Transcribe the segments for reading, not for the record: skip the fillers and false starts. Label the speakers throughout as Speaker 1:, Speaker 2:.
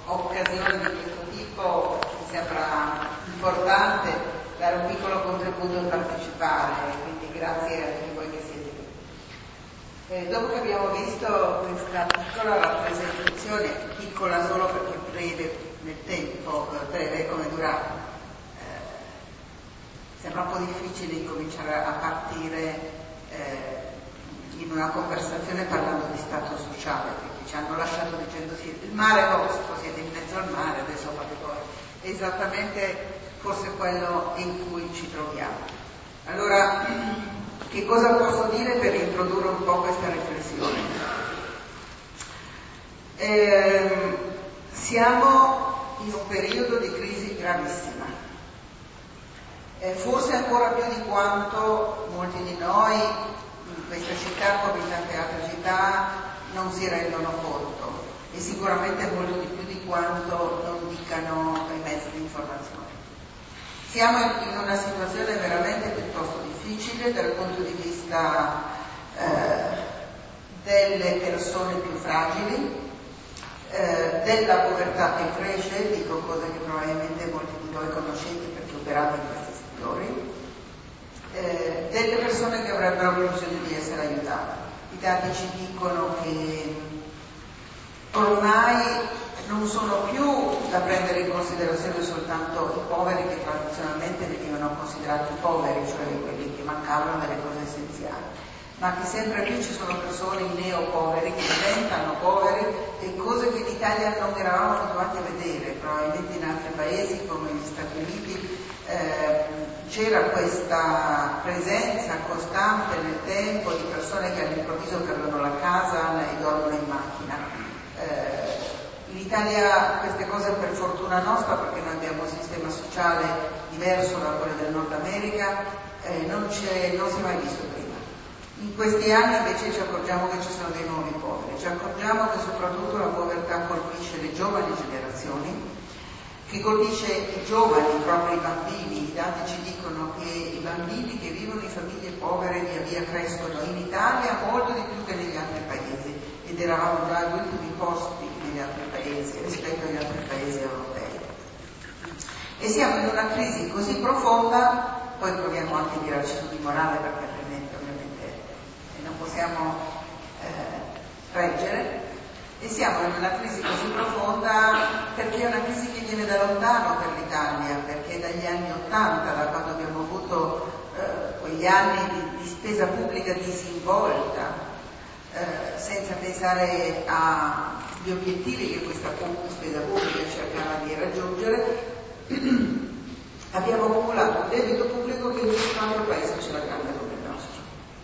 Speaker 1: occasioni di questo tipo mi sembra importante dare un piccolo contributo e partecipare, quindi grazie a tutti voi che siete qui. Dopo che abbiamo visto questa piccola rappresentazione, piccola solo perché breve nel tempo, breve come durata, sembra un po' difficile incominciare a partire in una conversazione parlando di stato sociale, perché ci hanno lasciato dicendo il mare è vostro, siete in mezzo al mare, adesso fate voi. È esattamente forse quello in cui ci troviamo. Allora, che cosa posso dire per introdurre un po' questa riflessione? Siamo in un periodo di crisi gravissima. Forse ancora più di quanto molti di noi in questa città, come in tante altre città, non si rendono conto, e sicuramente molto di più di quanto non dicano i mezzi di informazione. Siamo in una situazione veramente piuttosto difficile dal punto di vista delle persone più fragili, della povertà che cresce, dico cose che probabilmente molti di voi conoscete perché operate in questi settori, delle persone che avrebbero bisogno di essere aiutate. I dati ci dicono che ormai non sono più da prendere in considerazione soltanto i poveri che tradizionalmente venivano considerati poveri, cioè quelli che mancavano delle cose essenziali, ma che sempre più ci sono persone neopoveri che diventano poveri, e cose che in Italia non eravamo abituati a vedere. Probabilmente in altri paesi come gli Stati Uniti c'era questa presenza costante nel tempo di persone che all'improvviso perdono la casa e dormono in macchina. In Italia queste cose, per fortuna nostra, perché noi abbiamo un sistema sociale diverso da quello del Nord America, non si è mai visto prima. In questi anni invece ci accorgiamo che ci sono dei nuovi poveri, ci accorgiamo che soprattutto la povertà colpisce le giovani generazioni, che colpisce i giovani, proprio i bambini. I dati ci dicono che i bambini che vivono in famiglie povere via via crescono in Italia molto di più che negli altri paesi, ed eravamo già agli ultimi posti negli altri paesi rispetto agli altri paesi europei. E siamo in una crisi così profonda, poi proviamo anche a tirarci su di morale perché altrimenti ovviamente non possiamo reggere. E siamo in una crisi così profonda perché è una crisi che viene da lontano per l'Italia, perché dagli anni '80, da quando abbiamo avuto quegli anni di spesa pubblica disinvolta, senza pensare agli obiettivi che questa spesa pubblica cercava di raggiungere, abbiamo accumulato un debito pubblico che nessun altro paese ce l'ha grande come il nostro.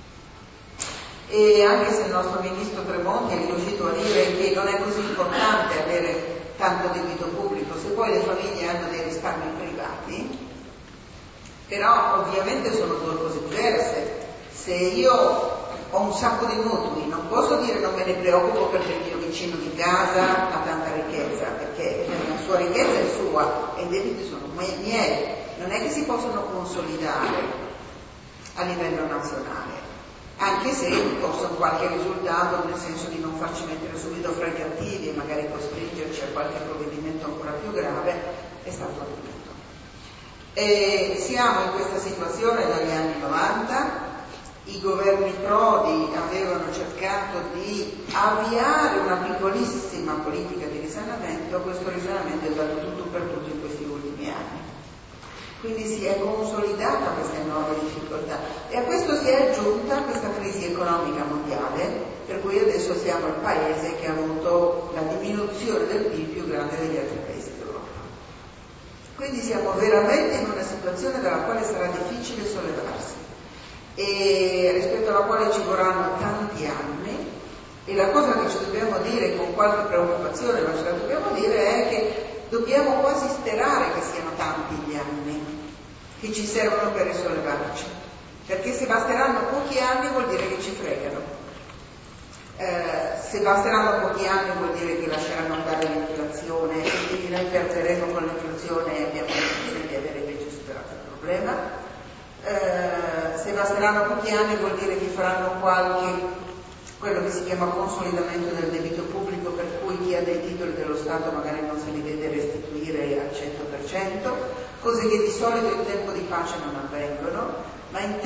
Speaker 1: E anche se il nostro ministro Tremonti è riuscito a dire che non è così importante avere tanto debito pubblico se poi le famiglie hanno dei risparmi privati, però ovviamente sono due cose diverse. Se io ho un sacco di mutui, non posso dire non me ne preoccupo perché il mio vicino di casa ha tanta ricchezza, perché la sua ricchezza è sua e i debiti sono miei, non è che si possono consolidare a livello nazionale, anche se possono qualche risultato, nel senso di non farci mettere subito fra gli attivi e magari costringerci a qualche provvedimento ancora più grave, è stato ottenuto. E siamo in questa situazione dagli anni '90. I governi Prodi avevano cercato di avviare una piccolissima politica di risanamento, questo risanamento è stato tutto per tutto in questi ultimi anni. Quindi si è consolidata questa enorme difficoltà e a questo si è aggiunta questa crisi economica mondiale, per cui adesso siamo il paese che ha avuto la diminuzione del PIL più grande degli altri paesi d'Europa. Quindi siamo veramente in una situazione dalla quale sarà difficile sollevarsi, e rispetto alla quale ci vorranno tanti anni, e la cosa che ci dobbiamo dire con qualche preoccupazione, ma ce la dobbiamo dire, è che dobbiamo quasi sperare che siano tanti gli anni che ci servono per risollevarci, perché se basteranno pochi anni vuol dire che ci fregano, se basteranno pochi anni vuol dire che lasceranno andare l'inflazione e quindi noi perderemo con l'inflazione e abbiamo l'impressione di avere invece superato il problema. Se basteranno pochi anni vuol dire che faranno quello che si chiama consolidamento del debito pubblico, per cui chi l'usufruia dei titoli dello Stato magari non se li vede restituire al 100%, cose che di solito in tempo di pace non avvengono, ma in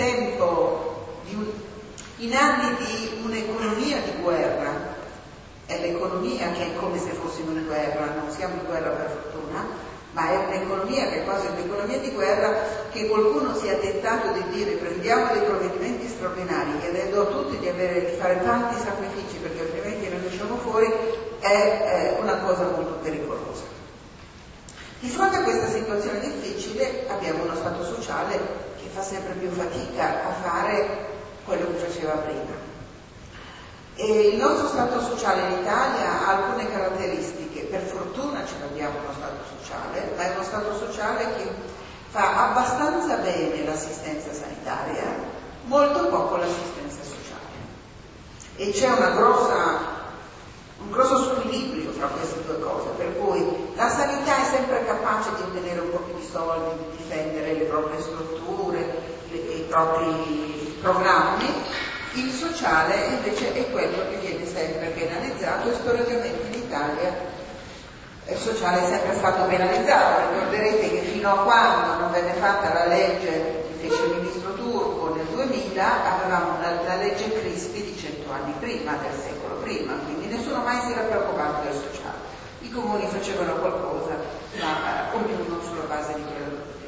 Speaker 1: anni di un'economia di guerra, è l'economia che è come se fossimo in guerra, non siamo in guerra per fortuna, ma è un'economia che è quasi un'economia di guerra, che qualcuno sia tentato di dire prendiamo dei provvedimenti straordinari chiedendo a tutti di fare tanti sacrifici perché altrimenti non usciamo fuori, è una cosa molto pericolosa. Di fronte a questa situazione difficile abbiamo uno Stato sociale che fa sempre più fatica a fare quello che faceva prima. E il nostro Stato sociale in Italia ha alcune caratteristiche, per fortuna ce l'abbiamo uno Stato sociale, ma è uno Stato sociale che fa abbastanza bene l'assistenza sanitaria, molto poco l'assistenza sociale. E c'è un grosso squilibrio fra queste due cose, per cui la sanità è sempre capace di ottenere un po' più di soldi, di difendere le proprie strutture, i propri programmi. Il sociale invece è quello che viene sempre penalizzato e storicamente in Italia il sociale è sempre stato penalizzato. Ricorderete che fino a quando non venne fatta la legge che fece il ministro Turco nel 2000 avevamo la legge Crispi di 100 anni prima, del secolo prima, quindi nessuno mai si era preoccupato del sociale. I comuni facevano qualcosa, ma ognuno sulla base di quello che poteva.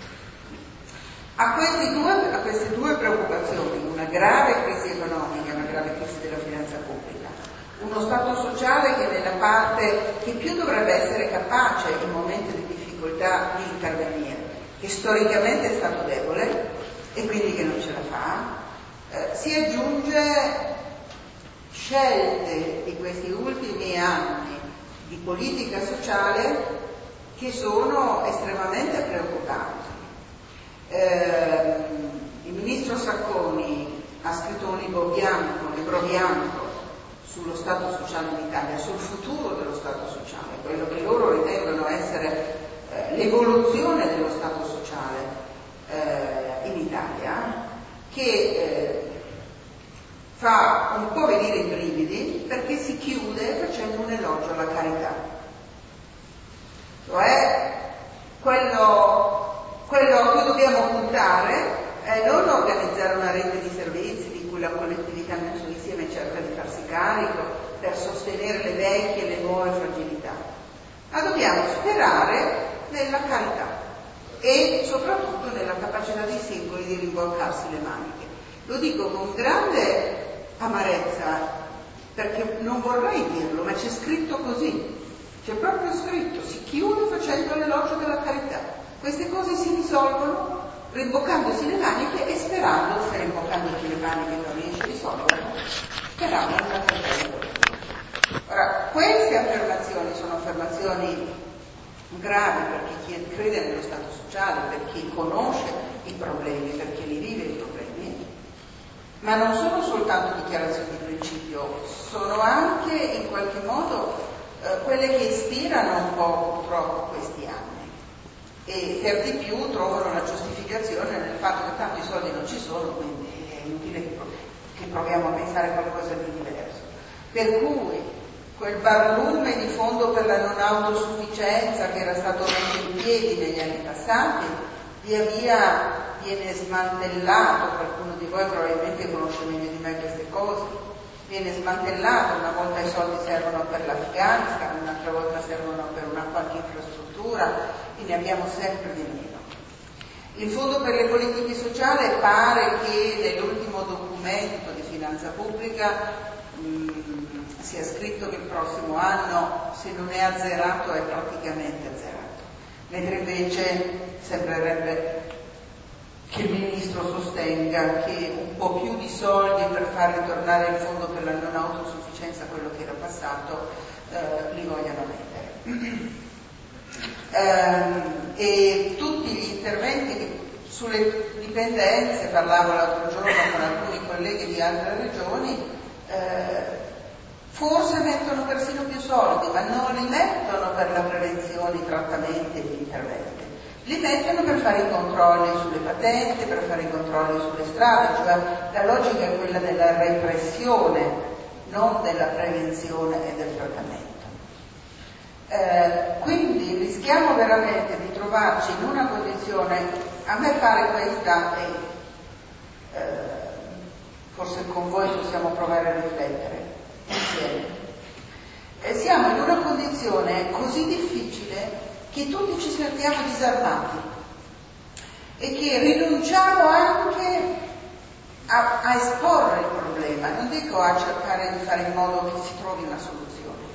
Speaker 1: A queste due preoccupazioni, una grave crisi economica, una grave crisi della finanza pubblica, uno Stato sociale che nella parte che più dovrebbe essere capace in momenti di difficoltà di intervenire, che storicamente è stato debole e quindi che non ce la fa, si aggiunge scelte di questi ultimi anni di politica sociale che sono estremamente preoccupanti. Il ministro Sacconi ha scritto un libro bianco sullo Stato sociale in Italia, sul futuro dello Stato sociale, quello che loro ritengono essere l'evoluzione dello Stato sociale in Italia, che fa un po' venire i brividi perché si chiude facendo un elogio alla carità. Cioè, quello a cui dobbiamo puntare è non organizzare una rete di servizi di cui la collettività nel suo insieme cerca di farsi carico per sostenere le vecchie e le nuove fragilità, ma dobbiamo sperare nella carità e soprattutto nella capacità dei singoli di rimboccarsi le maniche. Lo dico con grande amarezza perché non vorrei dirlo, ma c'è scritto così, c'è proprio scritto, si chiude facendo l'elogio della carità. Queste cose si risolvono rimboccandosi le maniche e sperando, se rimboccandoti le maniche non riesci a risolverlo, sperando nella carità. Ora, queste affermazioni sono affermazioni gravi per chi crede nello Stato sociale, per chi conosce i problemi, per chi li vive i problemi, ma non sono soltanto dichiarazioni di principio, sono anche in qualche modo quelle che ispirano un po' purtroppo questi anni e per di più trovano la giustificazione nel fatto che tanto i soldi non ci sono, quindi è inutile che proviamo a pensare a qualcosa di diverso. Per cui quel barlume di fondo per la non autosufficienza che era stato messo in piedi negli anni passati, via via viene smantellato. Qualcuno di voi probabilmente conosce meglio di me queste cose. Viene smantellato, una volta i soldi servono per l'Afghanistan, un'altra volta servono per una qualche infrastruttura e ne abbiamo sempre di meno. Il Fondo per le politiche sociali pare che nell'ultimo documento di finanza pubblica sia scritto che il prossimo anno, se non è azzerato, è praticamente azzerato, mentre invece sembrerebbe che il Ministro sostenga che un po' più di soldi per far ritornare il fondo per la non autosufficienza, quello che era passato, li vogliano mettere. E tutti gli interventi sulle dipendenze, parlavo l'altro giorno con alcuni colleghi di altre regioni, forse mettono persino più soldi, ma non li mettono per la prevenzione, i trattamenti e gli interventi. Li mettono per fare i controlli sulle patenti, per fare i controlli sulle strade, cioè la logica è quella della repressione, non della prevenzione e del trattamento.
Speaker 2: veramente di trovarci in una condizione, a me pare questa, forse con voi possiamo provare a riflettere insieme, siamo in una condizione così difficile che tutti ci sentiamo disarmati e che rinunciamo anche a esporre il problema, non dico a cercare di fare in modo che si trovi una soluzione.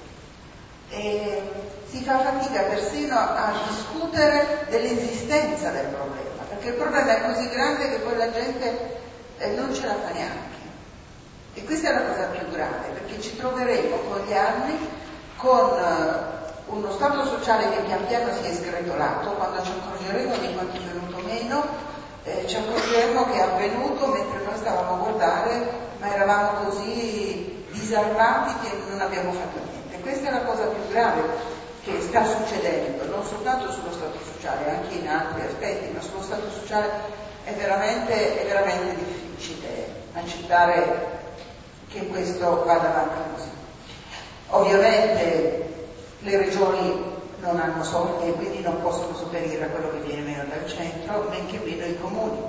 Speaker 2: Si fa fatica persino a discutere dell'esistenza del problema, perché il problema è così grande che poi la gente non ce la fa neanche. E questa è la cosa più grave, perché ci troveremo con gli anni con uno stato sociale che pian piano si è sgretolato. Quando ci accorgeremo di quanto è venuto meno, ci accorgeremo che è avvenuto mentre noi stavamo a guardare, ma eravamo così disarmati che non abbiamo fatto niente. Questa è la cosa più grave che sta succedendo, non soltanto sullo stato sociale, anche in altri aspetti, ma sullo stato sociale è veramente difficile accettare che questo vada avanti così. Ovviamente le regioni non hanno soldi e quindi non possono sopperire a quello che viene meno dal centro, men che meno i comuni.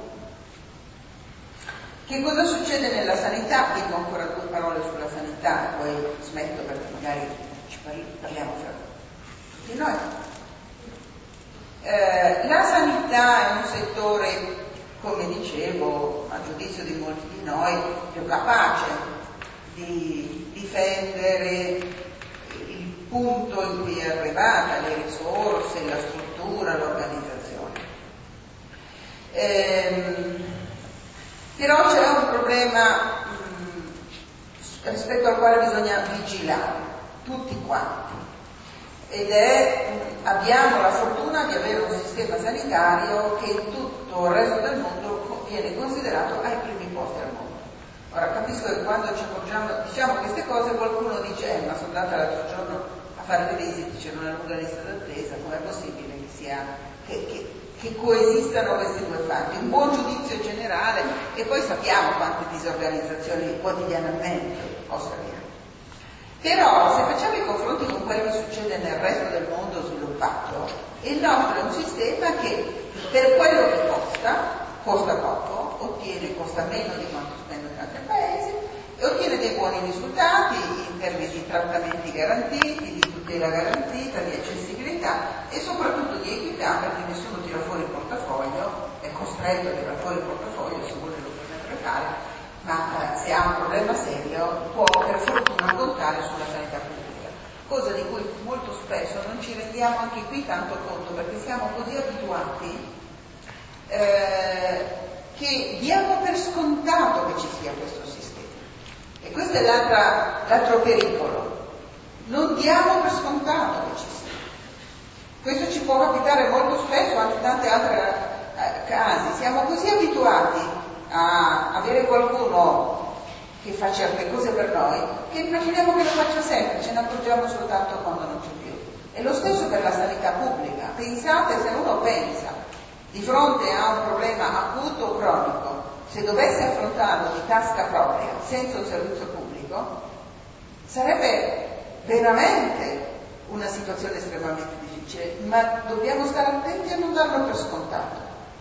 Speaker 2: Che cosa succede nella sanità? Dico ancora 2 parole sulla sanità e poi smetto perché magari ci parliamo fra tutti noi. La sanità è un settore, come dicevo, a giudizio di molti di noi, più capace di difendere il punto in cui è arrivata, le risorse, la struttura, l'organizzazione. Però c'è un problema rispetto al quale bisogna vigilare, tutti quanti, ed è abbiamo la fortuna di avere un sistema sanitario che in tutto il resto del mondo viene considerato ai primi posti al mondo. Ora capisco che quando ci accorgiamo, diciamo queste cose, qualcuno dice ma sono andata l'altro giorno a fare le visite, c'è una lunga lista d'attesa, com'è possibile che sia che coesistano questi due fatti? Un buon giudizio generale, e poi sappiamo quante disorganizzazioni quotidianamente possa avere. Però se facciamo i confronti con quello che succede nel resto del mondo sviluppato, il nostro è un sistema che per quello che costa poco, costa meno di quanto spendono in altri paesi e ottiene dei buoni risultati in termini di trattamenti garantiti, di tutela garantita, di accessibilità e soprattutto di equità, perché nessuno tira fuori il portafoglio, è costretto a tirare fuori il portafoglio, se vuole lo può sempre fare, ma se ha un problema serio può per fortuna contare sulla sanità pubblica, cosa di cui molto spesso non ci rendiamo anche qui tanto conto, perché siamo così abituati che diamo per scontato che ci sia questo sistema. E questo è l'altro pericolo. Non diamo per scontato che ci sia. Questo ci può capitare molto spesso, anche in tanti altri casi. Siamo così abituati a avere qualcuno che fa certe cose per noi che immaginiamo che lo faccia sempre, ce ne accorgiamo soltanto quando non c'è più. E lo stesso per la sanità pubblica. Pensate, se uno pensa di fronte a un problema acuto o cronico, se dovesse affrontarlo di tasca propria, senza un servizio pubblico, sarebbe veramente una situazione estremamente difficile, ma dobbiamo stare attenti a non darlo per scontato.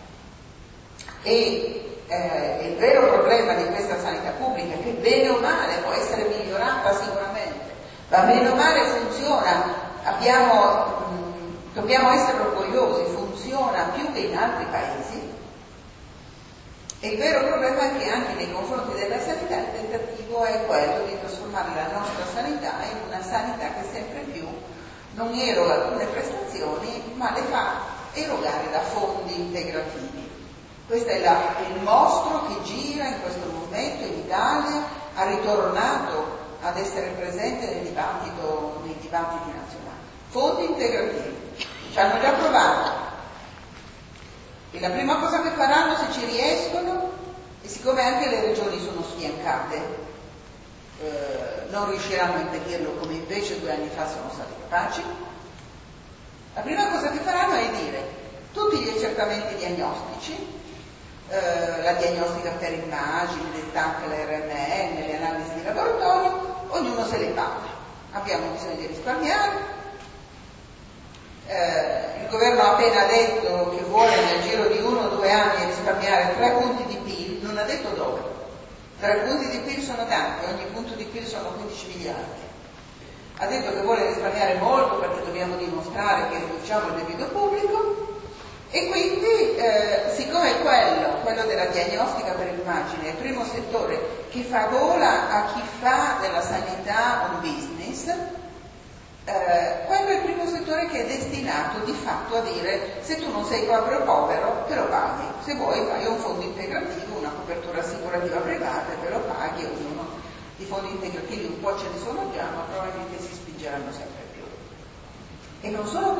Speaker 2: E il vero problema di questa sanità pubblica è che bene o male può essere migliorata sicuramente, ma bene o male funziona, dobbiamo essere orgogliosi, funziona più che in altri paesi. E il vero problema è che anche nei confronti della sanità il tentativo è quello di trasformare la nostra sanità in una sanità che sempre più non eroga alcune prestazioni, ma le fa erogare da fondi integrativi. Questo è il mostro che gira in questo momento in Italia, ha ritornato ad essere presente nei dibattiti nazionali. Fondi integrativi, ci hanno già provato. E la prima cosa che faranno, se ci riescono, e siccome anche le regioni sono sfiancate, non riusciranno a impedirlo come invece 2 anni fa sono stati capaci, la prima cosa che faranno è dire tutti gli accertamenti diagnostici, la diagnostica per immagini, le TAC, le RNN, le analisi di laboratorio, ognuno se le paga. Abbiamo bisogno di risparmiare, il governo ha appena detto che vuole nel giro di 1 o 2 anni risparmiare 3 punti di PIL, non ha detto dove. 3 punti di PIL sono tanti, ogni punto di PIL sono 15 miliardi. Ha detto che vuole risparmiare molto perché dobbiamo dimostrare che riduciamo il debito pubblico e quindi siccome quello della diagnostica per immagine è il primo settore che fa gola a chi fa della sanità un business, quello è il primo settore che è destinato di fatto a dire: se tu non sei proprio povero te lo paghi, se vuoi fai un fondo integrativo, una copertura assicurativa privata, te lo paghi. Ognuno di fondi integrativi un po' ce ne sono già, ma probabilmente si spingeranno sempre più. E non sono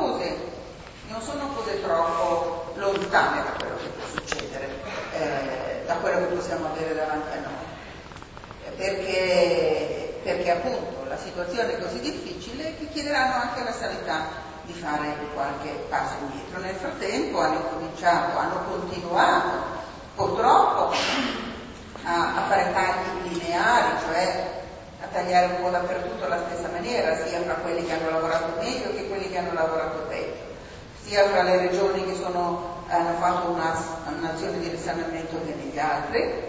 Speaker 2: cose troppo lontane da quello che può succedere, da quello che possiamo avere davanti a noi, perché appunto la situazione è così difficile che chiederanno anche alla sanità di fare qualche passo indietro. Nel frattempo hanno continuato purtroppo a fare tagli lineari, cioè a tagliare un po' dappertutto alla stessa maniera, sia fra quelli che hanno lavorato meglio che quelli che hanno lavorato peggio, sia fra le regioni che hanno fatto un'azione di risanamento che negli altri,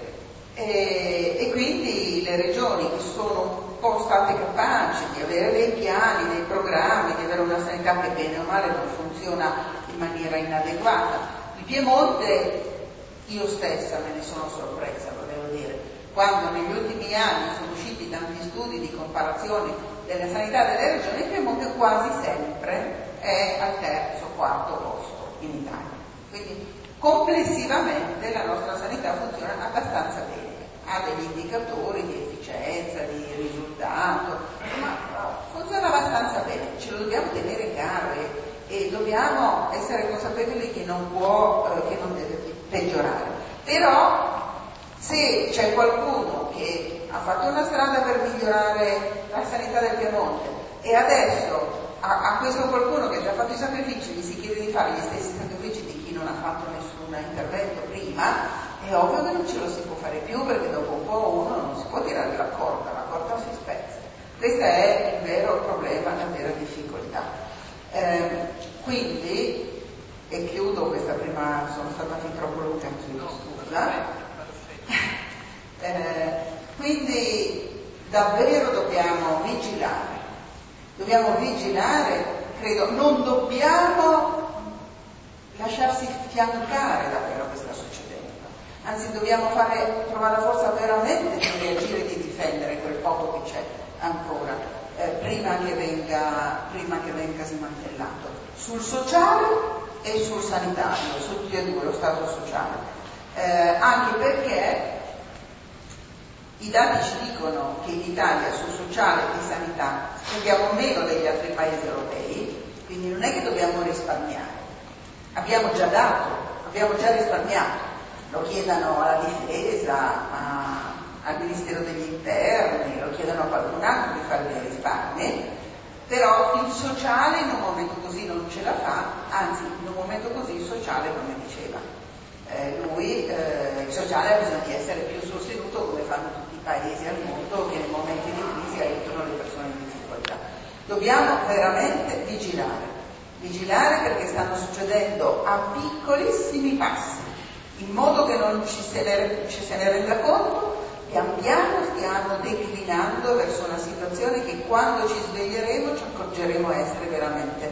Speaker 2: e quindi le regioni che sono un po' state capaci di avere dei piani, dei programmi, di avere una sanità che bene o male non funziona in maniera inadeguata. Il Piemonte, io stessa me ne sono sorpresa, lo devo dire, quando negli ultimi anni sono usciti tanti studi di comparazione della sanità delle regioni, il Piemonte quasi sempre è al 3o o 4o posto in Italia. Quindi complessivamente la nostra sanità funziona abbastanza bene, ha degli indicatori di efficienza, di risultato, ma funziona abbastanza bene, ce lo dobbiamo tenere in gara e dobbiamo essere consapevoli che non deve peggiorare. Però se c'è qualcuno che ha fatto una strada per migliorare la sanità del Piemonte e adesso a questo qualcuno che ha già fatto i sacrifici gli si chiede di fare gli stessi sacrifici di chi non ha fatto nessun intervento prima, è ovvio che non ce lo si può fare più, perché dopo un po' uno non si può tirare la corda si spezza. Questo è il vero problema, la vera difficoltà. Quindi, e chiudo questa prima, sono stata fin troppo lunga, chiedo scusa. Quindi davvero dobbiamo vigilare, credo, non dobbiamo lasciarsi fiancare da quello che sta succedendo, anzi dobbiamo trovare la forza veramente di reagire e di difendere quel poco che c'è ancora, prima che venga smantellato, sul sociale e sul sanitario, su tutti e due, lo stato sociale, anche perché i dati ci dicono che in Italia sul sociale e sanità spendiamo meno degli altri paesi europei, quindi non è che dobbiamo risparmiare. Abbiamo già risparmiato, lo chiedano alla difesa, al Ministero degli Interni, lo chiedono a qualcun altro di fare dei risparmi, però il sociale in un momento così non ce la fa, anzi in un momento così il sociale, come diceva il sociale ha bisogno di essere più sostenuto, come fanno tutti i paesi al mondo che nei momenti di crisi aiutano le persone in difficoltà. Dobbiamo veramente vigilare perché stanno succedendo a piccolissimi passi, in modo che non ci se ne renda conto. Pian piano stiamo declinando verso una situazione che quando ci sveglieremo ci accorgeremo essere veramente